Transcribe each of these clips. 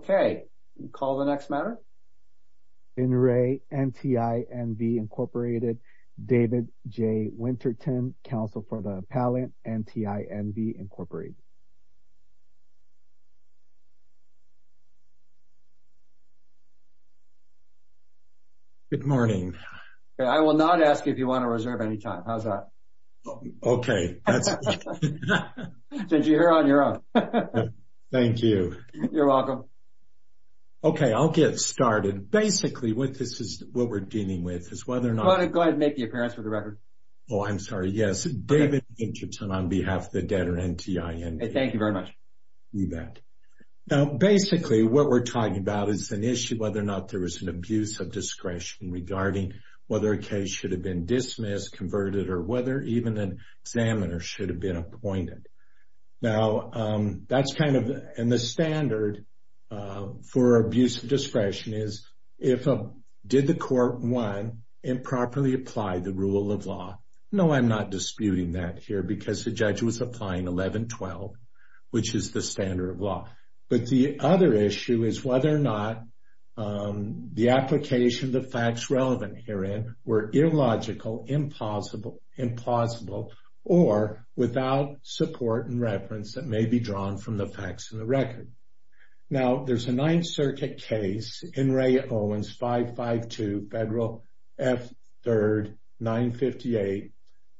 Okay, call the next matter. In re NTI NV Incorporated, David J. Winterton, counsel for the appellant, NTI NV Incorporated. Good morning. Okay, I will not ask if you want to reserve any time. How's that? Okay. Since you're here on your own. Thank you. You're welcome. Okay, I'll get started. Basically, what we're dealing with is whether or not... Go ahead and make the appearance for the record. Oh, I'm sorry. Yes, David Winterton on behalf of the debtor, NTI NV. Hey, thank you very much. You bet. Now, basically, what we're talking about is an issue whether or not there was an abuse of discretion regarding whether a case should have been dismissed, converted, or whether even an examiner should have been appointed. Now, that's kind of, and the standard for abuse of discretion is did the court, one, improperly apply the rule of law? No, I'm not disputing that here because the judge was applying 1112, which is the standard of law. But the other issue is whether or not the application of the facts relevant herein were illogical, implausible, or without support and reference that may be drawn from the facts in the record. Now, there's a Ninth Circuit case, In re Owens 552, Federal F. 3rd, 958,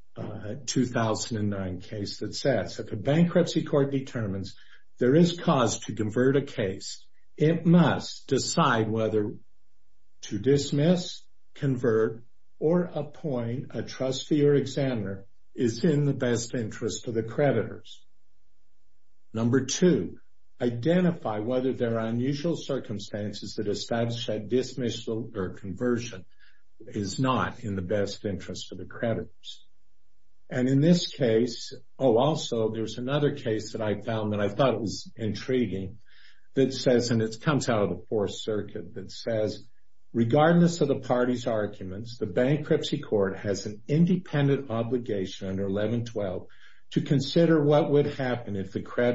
2009 case that says if a bankruptcy court determines there is cause to convert a case, it must decide whether to dismiss, convert, or appoint a trustee or examiner is in the best interest of the creditors. Number two, identify whether there are unusual circumstances that establish that dismissal or conversion is not in the best interest of the creditors. And in this case, also there's another case that I found that I thought was intriguing that says, and it comes out of the Fourth Circuit, that says, regardless of the parties' arguments, the bankruptcy court has an independent obligation under 1112 to consider what would happen if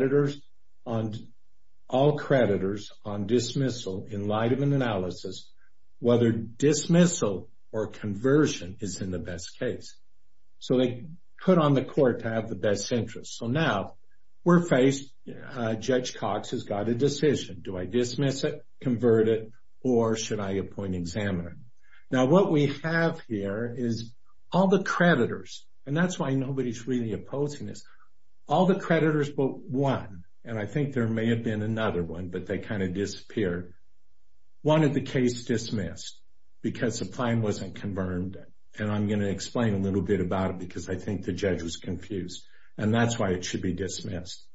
all creditors on dismissal in light of an analysis, whether dismissal or conversion is in the best case. So they put on the court to have the best interest. So now we're faced, Judge Cox has got a decision. Do I dismiss it, convert it, or should I appoint an examiner? Now what we have here is all the creditors, and that's why nobody's really opposing this, all the creditors but one, and I think there may have been another one, but they kind of disappeared, wanted the case dismissed because the plan wasn't confirmed. And I'm going to explain a little bit about it because I think the judge was confused. And that's why it should be dismissed.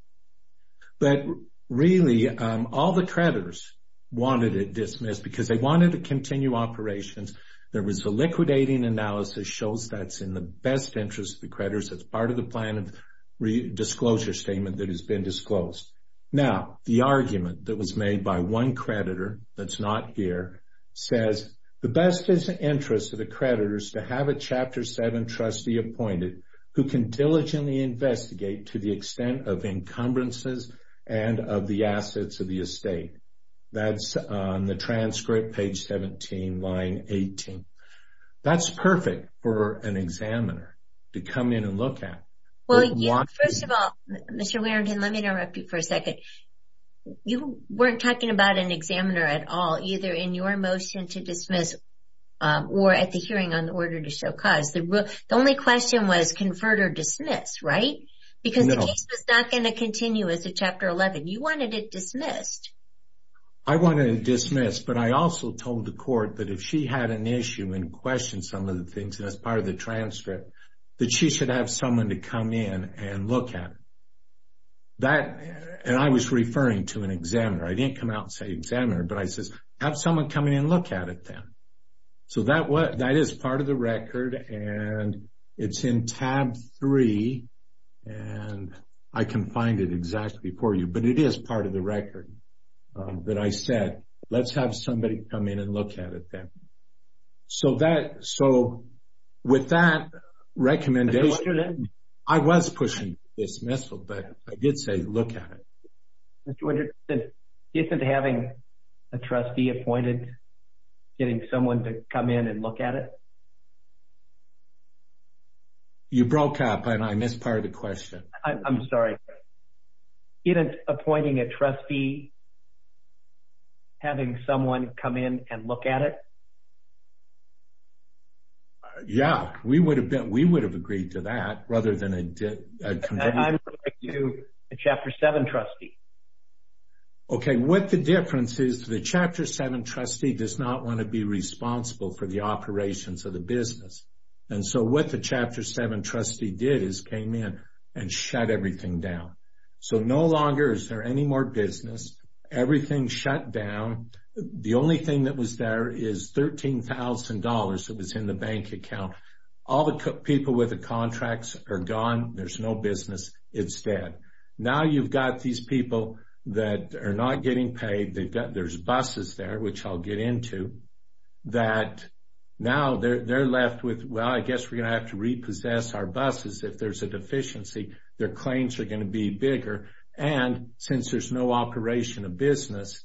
But really, all the creditors wanted it dismissed because they wanted to continue operations. There was a liquidating analysis shows that's in the best interest of the creditors. It's part of the plan of disclosure statement that has been disclosed. Now, the argument that was made by one creditor that's not here says, the best interest of the creditors to have a Chapter 7 trustee appointed who can diligently investigate to the extent of encumbrances and of the assets of the estate. That's on the transcript, page 17, line 18. That's perfect for an examiner to come in and look at. Well, first of all, Mr. Warrington, let me interrupt you for a second. You weren't talking about an examiner at all, either in your motion to dismiss or at the hearing on the order to show cause. The only question was convert or dismiss, right? Because the case was not going to continue as a Chapter 11. You wanted it dismissed. I wanted it dismissed, but I also told the court that if she had an issue and questioned some of the things, and as part of the transcript, that she should have someone to come in and look at it. And I was referring to an examiner. I didn't come out and say examiner, but I says, have someone come in and look at it then. So that is part of the record, and it's in tab 3, and I can find it exactly for you, but it is part of the record that I said, let's have somebody come in and look at it then. So with that recommendation, I was pushing dismissal, but I did say look at it. Mr. Winterton, isn't having a trustee appointed, getting someone to come in and look at it? You broke up, and I missed part of the question. I'm sorry. Isn't appointing a trustee having someone come in and look at it? Yeah, we would have agreed to that rather than a conversion. I'm referring to a Chapter 7 trustee. Okay, what the difference is, the Chapter 7 trustee does not want to be responsible for the operations of the business. And so what the Chapter 7 trustee did is came in and shut everything down. So no longer is there any more business. Everything shut down. The only thing that was there is $13,000 that was in the bank account. All the people with the contracts are gone. There's no business. It's dead. Now you've got these people that are not getting paid. There's buses there, which I'll get into, that now they're left with, well, I guess we're going to have to repossess our buses. If there's a deficiency, their claims are going to be bigger. And since there's no operation of business,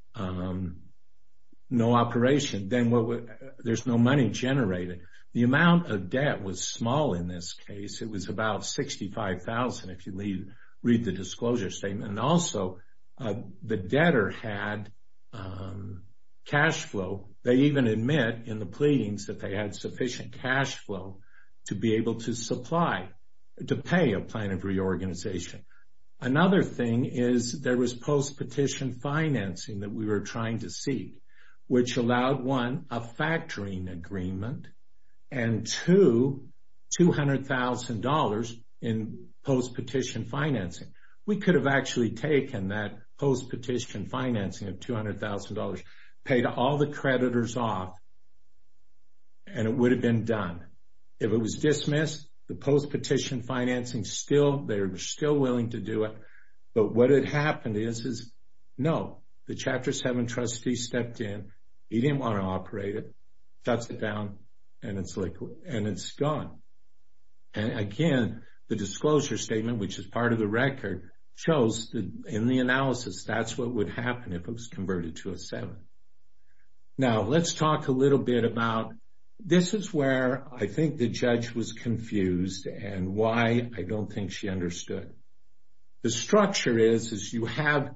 no operation, then there's no money generated. The amount of debt was small in this case. It was about $65,000 if you read the disclosure statement. And also, the debtor had cash flow. They even admit in the pleadings that they had sufficient cash flow to be able to pay a plan of reorganization. Another thing is there was post-petition financing that we were trying to seek, which allowed, one, a factoring agreement, and two, $200,000 in post-petition financing. We could have actually taken that post-petition financing of $200,000, paid all the creditors off, and it would have been done. If it was dismissed, the post-petition financing they were still willing to do it. But what had happened is no, the Chapter 7 trustee stepped in. He didn't want to operate it, shuts it down, and it's liquid, and it's gone. And again, the disclosure statement, which is part of the record, shows that in the analysis, that's what would happen if it was converted to a 7. Now, let's talk a little bit about, this is where I think the judge was confused and why I don't think she understood. The structure is you have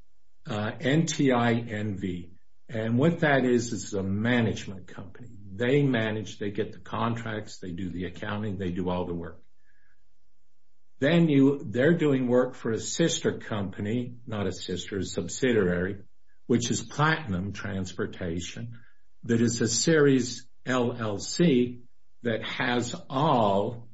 NTI NV, and what that is a management company. They manage, they get the contracts, they do the accounting, they do all the work. Then they're doing work for a sister company, not a sister, a subsidiary, which is Platinum Transportation, that is a series LLC that has all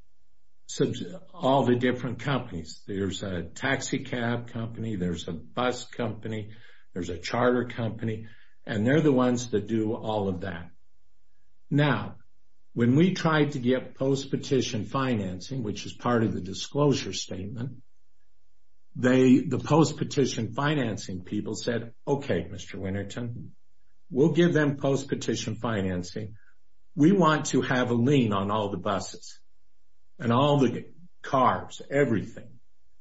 the different companies. There's a taxi cab company, there's a bus company, there's a charter company, and they're the ones that do all of that. Now, when we tried to get post-petition financing, which is part of the disclosure statement, the post-petition financing people said, okay, Mr. Winterton, we'll give them post-petition financing. We want to have a lien on all the buses and all the cars, everything.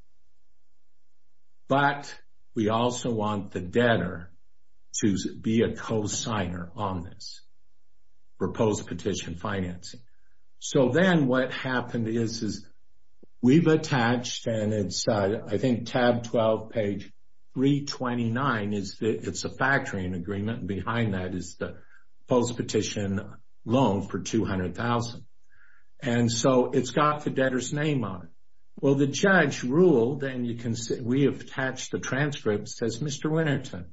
But we also want the debtor to be a co-signer on this for post-petition financing. So then what happened is we've attached, and it's, I think, tab 12, page 329, it's a factoring agreement, and behind that is the post-petition loan for $200,000. And so it's got the debtor's name on it. Well, the judge ruled, and you can see, we have attached the transcript, says, Mr. Winterton,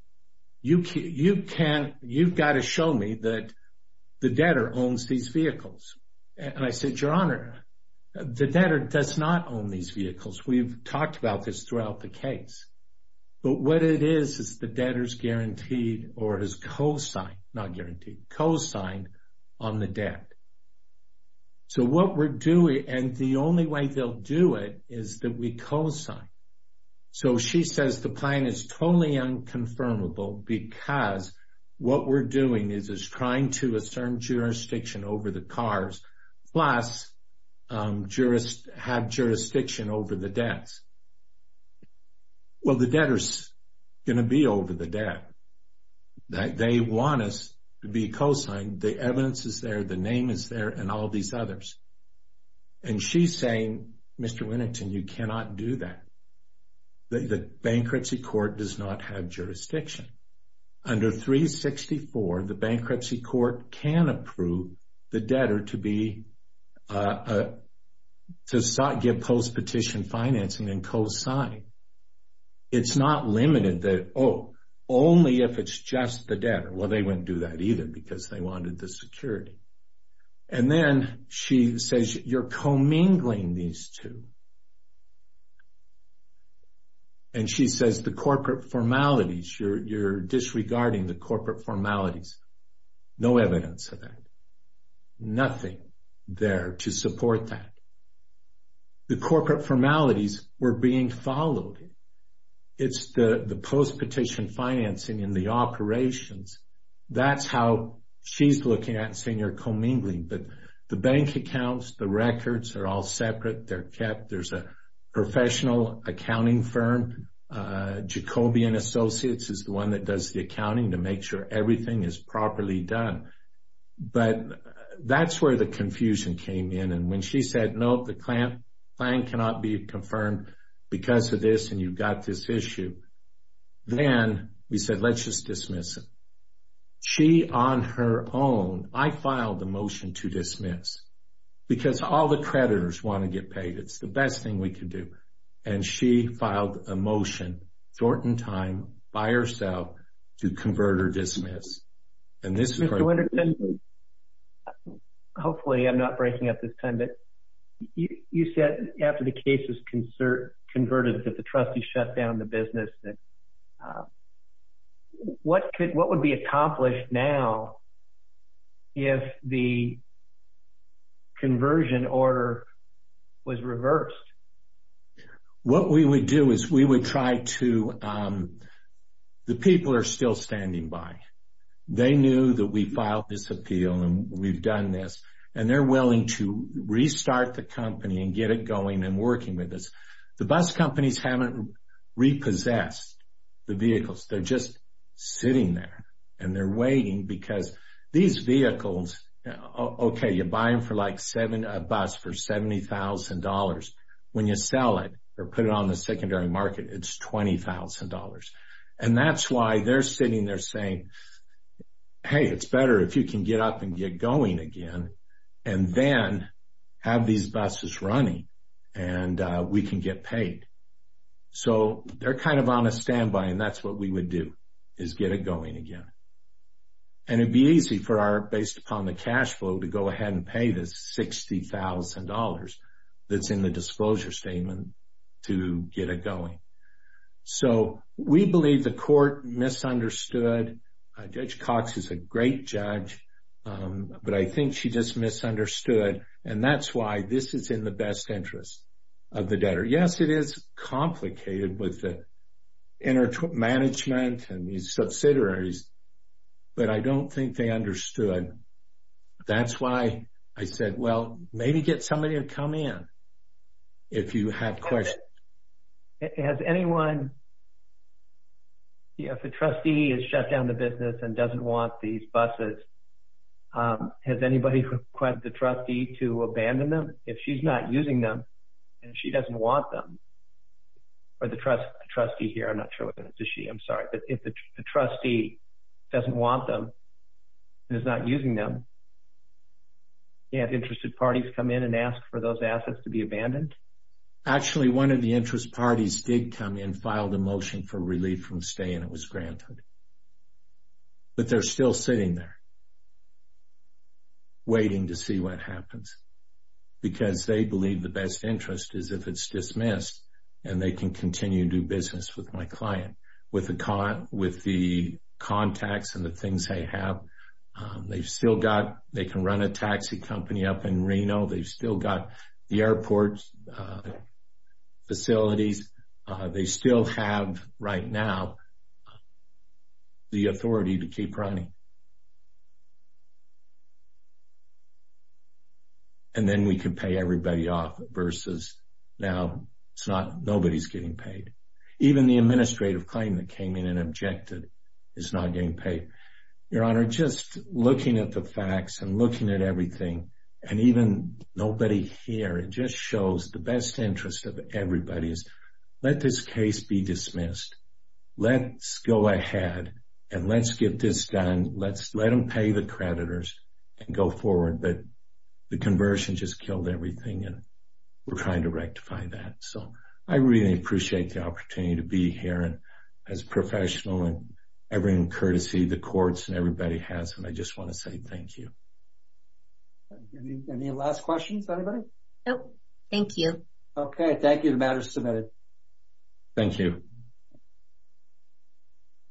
you've got to show me that the debtor owns these vehicles. And I said, Your Honor, the debtor does not own these vehicles. We've talked about this throughout the case. But what it is the debtor's guaranteed or is co-signed, not guaranteed, co-signed on the debt. So what we're doing, and the only way they'll do it is that we co-sign. So she says the plan is totally unconfirmable because what we're doing is trying to assume jurisdiction over the cars, plus have jurisdiction over the debts. Well, the debtor's going to be over the debt. They want us to be co-signed. The evidence is there, the name is there, and all these others. And she's saying, Mr. Winnington, you cannot do that. The bankruptcy court does not have jurisdiction. Under 364, the bankruptcy court can approve the debtor to be to give post-petition financing and co-sign. It's not limited that, only if it's just the debtor. Well, they wouldn't do that either because they wanted the security. And then she says, you're commingling these two. And she says the corporate formalities, you're disregarding the corporate formalities. No evidence of that. Nothing there to support that. The corporate formalities were being followed. It's the post-petition financing and the operations. That's how she's looking at and saying you're commingling. But the bank accounts, the records are all separate. They're kept. There's a professional accounting firm. Jacoby and Associates is the one that does the accounting to make sure everything is properly done. But that's where the confusion came in. And when she said, no, the plan cannot be confirmed because of this and you've got this issue, then we said, let's just dismiss it. She, on her own, I filed a motion to dismiss because all the creditors want to get paid. It's the best thing we could do. And she filed a motion, short in time, by herself, to convert or dismiss. And this is Mr. Winterton, hopefully I'm not breaking up this time, but you said after the case was converted that the trustee shut down the business. That what would be accomplished now if the conversion order was reversed? What we would do is we would try to, the people are still standing by. They knew that we filed this appeal and we've done this, and they're willing to restart the company and get it going and working with us. The bus companies haven't repossessed the vehicles. They're just sitting there and they're waiting because these vehicles, okay, you buy them for like a bus for $70,000. When you sell it or put it on the secondary market, it's $20,000. And that's why they're sitting there saying, hey, it's better if you can get up and get going again and then have these buses running and we can get paid. So they're kind of on a standby, and that's what we would do, is get it going again. And it'd be easy for based upon the cash flow, to go ahead and pay this $60,000 that's in the disclosure statement to get it going. So we believe the court misunderstood. Judge Cox is a great judge, but I think she just misunderstood, and that's why this is in the best interest of the debtor. Yes, it is complicated with the management and these subsidiaries, but I don't think they understood. That's why I said, well, maybe get somebody to come in if you have questions. Has anyone, if a trustee has shut down the business and doesn't want these buses, has anybody requested the trustee to abandon them if she's not using them and she doesn't want them? Or the trustee here, I'm not sure whether it's a she, I'm sorry. But if the trustee doesn't want them and is not using them, can't interested parties come in and ask for those assets to be abandoned? Actually, one of the interest parties did come in, filed a motion for relief from stay, and it was granted. But they're still sitting there, waiting to see what happens, because they believe the best interest is if it's dismissed and they can continue to do business with my client, with the contacts and the things they have. They can run a taxi company up in Reno. They've still got the airport facilities. They still have right now the authority to keep running. And then we can pay everybody off versus now nobody's getting paid. even the administrative claim that came in and objected is not getting paid. Your Honor, just looking at the facts and looking at everything, and even nobody here, it just shows the best interest of everybody is let this case be dismissed. Let's go ahead and let's get this done. Let's let them pay the creditors and go forward. But the conversion just killed everything, and we're trying to rectify that. So I really appreciate the opportunity to be here, and as professional and every courtesy the courts and everybody has, and I just want to say thank you. Any last questions, anybody? Nope. Thank you. Okay, thank you. The matter is submitted. Thank you.